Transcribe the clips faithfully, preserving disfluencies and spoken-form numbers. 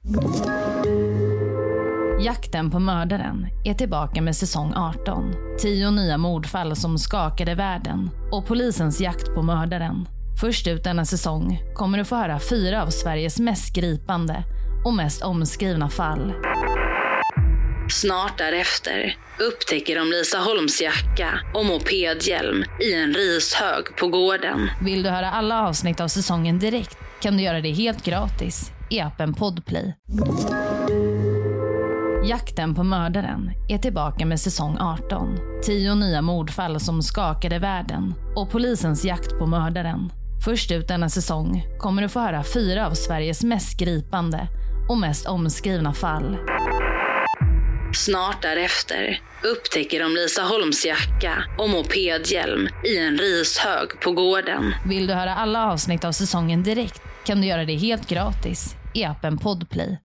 Jakten på mördaren är tillbaka med säsong arton. Tio nya mordfall som skakade världen och polisens jakt på mördaren. Först ut denna säsong kommer du få höra fyra av Sveriges mest gripande och mest omskrivna fall. Snart därefter upptäcker de Lisa Holms jacka och mopedhjälm i en rishög på gården. Vill du höra alla avsnitt av säsongen direkt kan du göra det helt gratis i appen Podplay. Jakten på mördaren är tillbaka med säsong arton. Tio nya mordfall som skakade världen och polisens jakt på mördaren. Först ut denna säsong kommer du få höra fyra av Sveriges mest gripande och mest omskrivna fall. Snart därefter upptäcker de Lisa Holms jacka och mopedhjälm i en rishög på gården. Vill du höra alla avsnitt av säsongen direkt kan du göra det helt gratis i appen Podplay.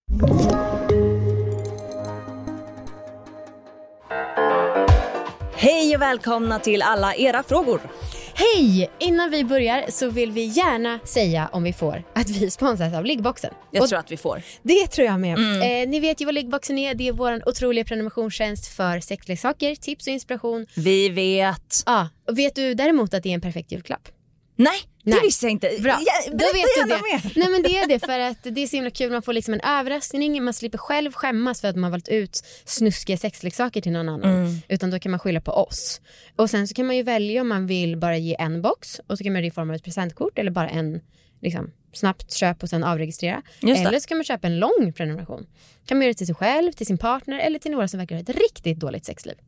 Hej och välkomna till alla era frågor. Hej! Innan vi börjar så vill vi gärna säga om vi får att vi sponsras av Liggboxen. Jag och tror att vi får. Det tror jag med. Mm. Eh, ni vet ju vad Liggboxen är. Det är vår otroliga prenumerationstjänst för sexleksaker, tips och inspiration. Vi vet. Ja, och vet du däremot att det är en perfekt julklapp? Nej, det Nej. visste jag inte. Bra, jag, då vet du det. Med. Nej, men det är det för att det är så himla kul. Man får liksom en överraskning. Man slipper själv skämmas för att man har valt ut snuskiga sexleksaker till någon annan. Mm. Utan då kan man skylla på oss. Och sen så kan man ju välja om man vill bara ge en box. Och så kan man det i form av ett presentkort. Eller bara en liksom, snabbt köp och sen avregistrera. Eller så kan man köpa en lång prenumeration. Kan man göra det till sig själv, till sin partner. Eller till några som verkar ha ett riktigt dåligt sexliv.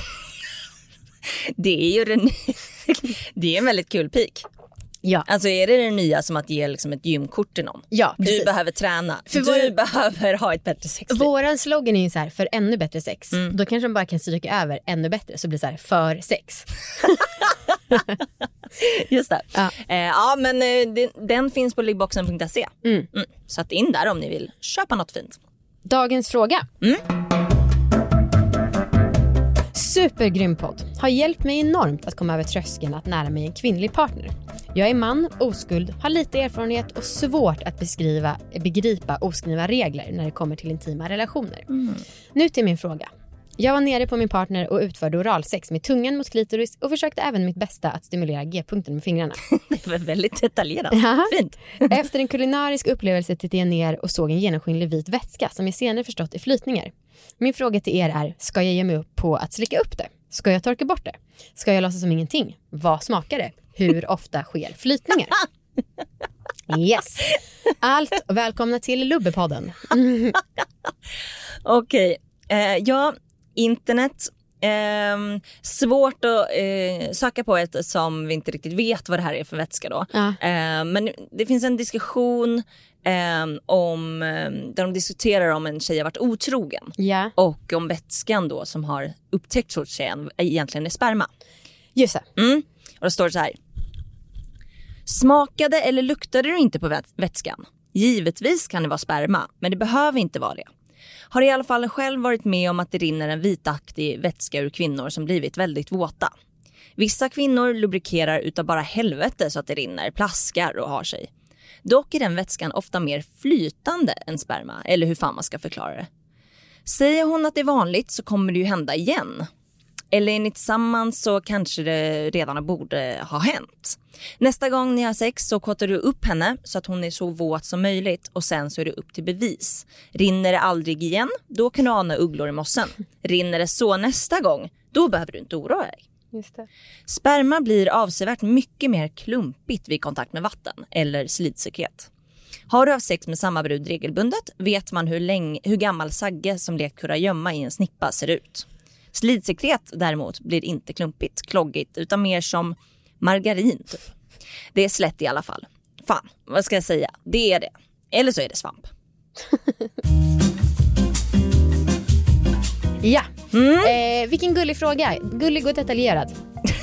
Det är ju den... det är en väldigt kul pik. Ja. Alltså är det det nya som att ge liksom ett gymkort till någon? Ja, precis. Du behöver träna. För du vår... behöver ha ett bättre sexliv. Våran slogan är ju så här, för ännu bättre sex. Mm. Då kanske de bara kan stryka över ännu bättre. Så blir det så här, för sex. Just det. Ja, eh, ja men eh, den, den finns på liggboxen punkt se. Mm. Mm. Så att in där om ni vill köpa något fint. Dagens fråga. Mm. Supergrym podd. Har hjälpt mig enormt att komma över tröskeln att nära mig en kvinnlig partner. Jag är man, oskuld, har lite erfarenhet och svårt att beskriva, begripa oskrivna regler när det kommer till intima relationer. Mm. Nu till min fråga. Jag var nere på min partner och utförde oralsex med tungan mot klitoris och försökte även mitt bästa att stimulera G-punkten med fingrarna. Det var väldigt detaljerat. Ja. Fint. Efter en kulinarisk upplevelse tittade jag ner och såg en genomskinlig vit vätska som jag senare förstått är flytningar. Min fråga till er är, ska jag ge mig upp på att slicka upp det? Ska jag torka bort det? Ska jag låtsas som ingenting? Vad smakar det? Hur ofta sker flytningar? Yes. Allt och välkomna till Lubbepodden. Mm. Okej. Okay. Eh, ja, internet. Eh, svårt att eh, söka på ett som vi inte riktigt vet vad det här är för vätska då. Ja. Eh, men det finns en diskussion eh, om där de diskuterar om en tjej har varit otrogen. Ja. Och om vätskan då som har upptäckts hos tjejen egentligen är sperma. Just det. Mm. Och då står det så här. Smakade eller luktade du inte på vätskan? Givetvis kan det vara sperma, men det behöver inte vara det. Har i alla fall själv varit med om att det rinner en vitaktig vätska ur kvinnor som blivit väldigt våta. Vissa kvinnor lubrikerar utav bara helvete så att det rinner, plaskar och har sig. Dock är den vätskan ofta mer flytande än sperma, eller hur fan man ska förklara det. Säger hon att det är vanligt så kommer det ju hända igen. Eller är ni tillsammans så kanske det redan borde ha hänt. Nästa gång ni har sex så kåtar du upp henne så att hon är så våt som möjligt. Och sen så är det upp till bevis. Rinner det aldrig igen, då kan du ana ugglor i mossen. Rinner det så nästa gång, då behöver du inte oroa dig. Just det. Sperma blir avsevärt mycket mer klumpigt vid kontakt med vatten eller slidsekret. Har du haft sex med samma brud regelbundet vet man hur, länge, hur gammal sagge som lekt kurragömma i en snippa ser ut. Slidsekret däremot blir inte klumpigt, kloggigt utan mer som margarin typ. Det är slätt i alla fall. Fan, vad ska jag säga? Det är det. Eller så är det svamp. Ja. Mm. Eh, vilken gullig fråga. Gullig och detaljerad.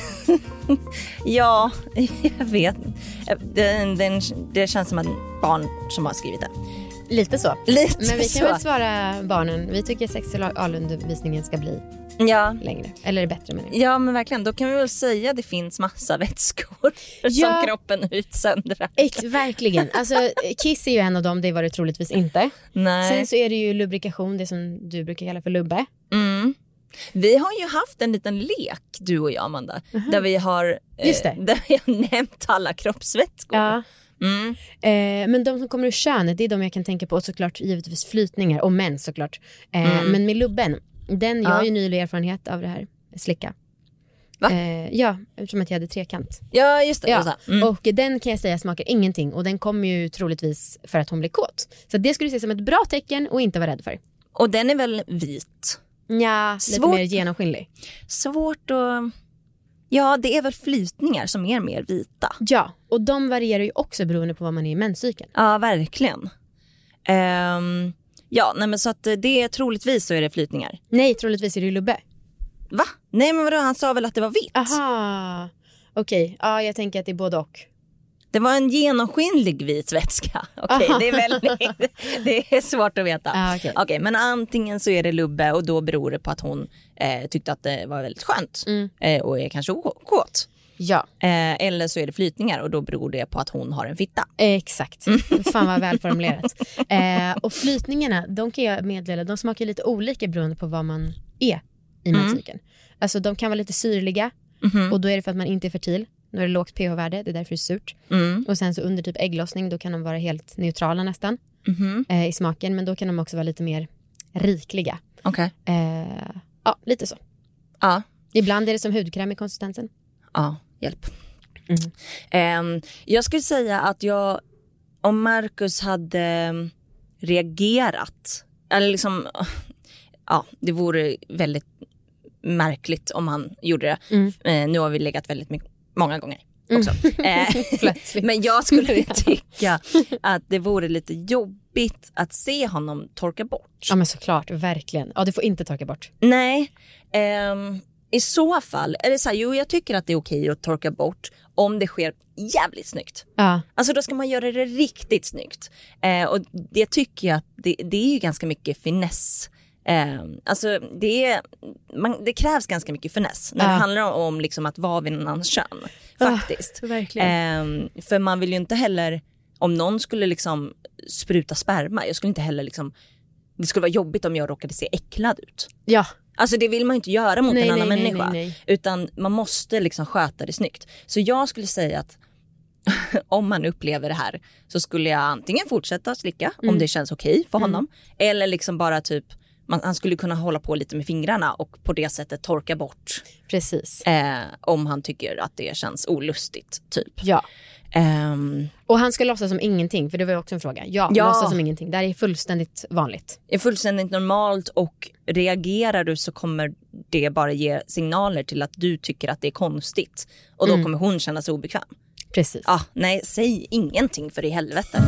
Ja, jag vet. Den, den, det känns som ett barn som har skrivit det. Lite så. Lite Men vi kan så. väl svara barnen. Vi tycker sexualundervisningen ska bli Ja. längre. Eller är det bättre med det? Ja, men verkligen. Då kan vi väl säga att det finns massa vätskor Ja. som kroppen utsöndrar. Ex- verkligen. Alltså, kiss är ju en av dem, det var det troligtvis inte. Nej. Sen så är det ju lubrikation, det som du brukar kalla för lubbe. Mm. Vi har ju haft en liten lek, du och jag, Amanda, uh-huh. där vi har Just det. Eh, där vi har nämnt alla kroppsvätskor. Ja. Mm. Eh, men de som kommer ur könet, det är de jag kan tänka på, och såklart givetvis flytningar och män såklart. Eh, Mm. Men med lubben, den, jag Ja. har ju nylig erfarenhet av det här, slicka. Va? Eh, ja, eftersom att jag hade trekant. Ja, just det. Ja. Just det. Mm. Och den kan jag säga smakar ingenting, och den kommer ju troligtvis för att hon blir kåt. Så det skulle jag se som ett bra tecken och inte vara rädd för. Och den är väl vit? Ja, lite Svårt. mer genomskinlig. Svårt att... Ja, det är väl flytningar som är mer vita. Ja, och de varierar ju också beroende på vad man är i menscykeln. Ja, verkligen. Um, ja, nej, men så att det är troligtvis så är det flytningar. Nej, troligtvis är det ju lubbe. Va? Nej, men vadå? Han sa väl att det var vitt? Aha, okej. Okay. Ja, jag tänker att det är både och. Det var en genomskinlig vit vätska. Okej, okay, det är väldigt, det är svårt att veta. Ah, okay. Okej, okay, men antingen så är det lubbe, och då beror det på att hon eh, tyckte att det var väldigt skönt mm. eh, och är kanske kåt. Ja. Eh, eller så är det flytningar, och då beror det på att hon har en fitta. Exakt. Fan vad välformulerat. eh, och flytningarna, de kan jag meddela, de smakar lite olika beroende på vad man är i menscykeln. Mm. Alltså de kan vara lite syrliga, mm-hmm. och då är det för att man inte är fertil. Då är det lågt pH-värde, det är därför det är surt. Mm. Och sen så under typ ägglossning, då kan de vara helt neutrala nästan mm-hmm. eh, i smaken. Men då kan de också vara lite mer rikliga. Okej. Okay. Eh, ja, lite så. Ja. Ibland är det som hudkräm i konsistensen. Ja, hjälp. Mm. Um, jag skulle säga att jag, om Marcus hade reagerat, eller liksom, ja, det vore väldigt märkligt om han gjorde det. Mm. Uh, nu har vi legat väldigt mycket, många gånger också. Mm. Men jag skulle tycka att det vore lite jobbigt att se honom torka bort. Ja, men såklart, verkligen. Ja, du får inte torka bort. Nej, um, i så fall är det så här, jo, jag tycker att det är okej att torka bort om det sker jävligt snyggt. Ja. Alltså då ska man göra det riktigt snyggt. Eh, och det tycker jag att det, det är ju ganska mycket finess. Eh, alltså det, är, man, det krävs ganska mycket finess när ja. det handlar om liksom att vara vid någon annans kön. Faktiskt. Oh, verkligen. Eh, för man vill ju inte heller, om någon skulle liksom spruta sperma, jag skulle inte heller liksom, det skulle vara jobbigt om jag råkade se äcklad ut. Ja. Alltså det vill man ju inte göra mot nej, en annan nej, människa. Nej, nej. Utan man måste liksom sköta det snyggt. Så jag skulle säga att om man upplever det här, så skulle jag antingen fortsätta slicka mm. om det känns okej för honom. Mm. Eller liksom bara typ, man, han skulle kunna hålla på lite med fingrarna och på det sättet torka bort. Precis. Eh, om han tycker att det känns olustigt typ. Ja. Um, och han ska låtsas som ingenting, för det var ju också en fråga. Ja, ja. låtsas som ingenting. Det här är fullständigt vanligt. Det är fullständigt normalt, och reagerar du så kommer det bara ge signaler till att du tycker att det är konstigt. Och då mm. kommer hon känna sig obekväm. Precis. Ah, nej, säg ingenting för i helvete.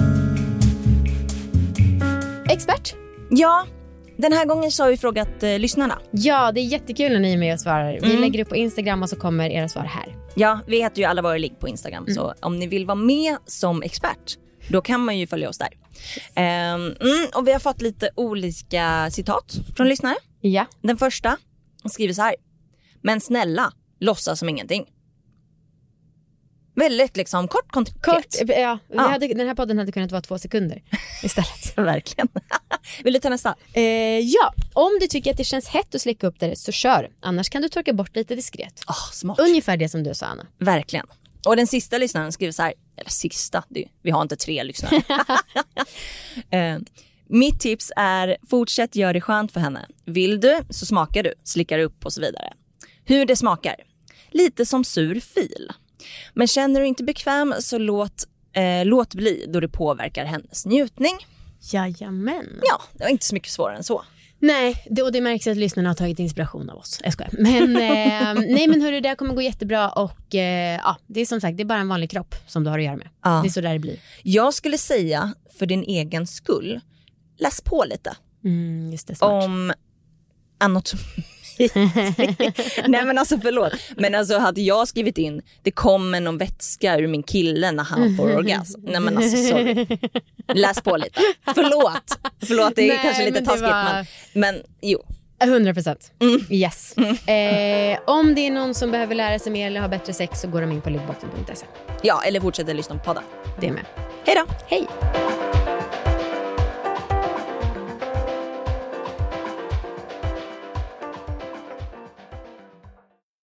Expert? Ja, den här gången så har vi frågat eh, lyssnarna. Ja, det är jättekul när ni är med och svarar. Vi mm. lägger upp på Instagram och så kommer era svar här. Ja, vi heter ju Alla våra ligg på Instagram. Mm. Så om ni vill vara med som expert, då kan man ju följa oss där. Um, mm, och vi har fått lite olika citat från lyssnare. Ja. Den första skriver så här: men snälla, låtsas som ingenting. Väldigt liksom kort, konkret. Kort, ja. Vi ja. Hade, den här podden hade kunnat vara två sekunder istället. Verkligen. Vill du ta nästa? Eh, ja, om du tycker att det känns hett att slicka upp det, så kör. Annars kan du torka bort lite diskret. Oh, smart. Ungefär det som du sa, Anna. Verkligen. Och den sista lyssnaren skriver så här, eller sista, det, vi har inte tre lyssnare. eh, mitt tips är, fortsätt göra det skönt för henne. Vill du så smakar du, slickar upp och så vidare. Hur det smakar? Lite som sur fil. Men känner du inte bekväm så låt, eh, låt bli, då det påverkar hennes njutning. Jajamän. Ja, det var inte så mycket svårare än så. Nej, det, och det märks att lyssnarna har tagit inspiration av oss. Jag skojar. Men, eh, nej, men hörru, det här kommer gå jättebra. Och eh, ja, det är som sagt, det är bara en vanlig kropp som du har att göra med. Ja. Det är så där det blir. Jag skulle säga, för din egen skull, läs på lite. Mm, just det, smart. Om anatomi. Nej men alltså förlåt. Men alltså hade jag skrivit in, det kommer någon vätska ur min kille när han får orgasm. Nej men alltså sorry. Läs på lite. Förlåt. Förlåt, det är Nej, kanske lite taskigt. Var... Men, men jo. hundra procent. Mm. Yes. Mm. Eh, om det är någon som behöver lära sig mer eller ha bättre sex så går de in på liggboxen punkt se. Ja, eller fortsätter lyssna på podden. Det är med. Hej då. Hej.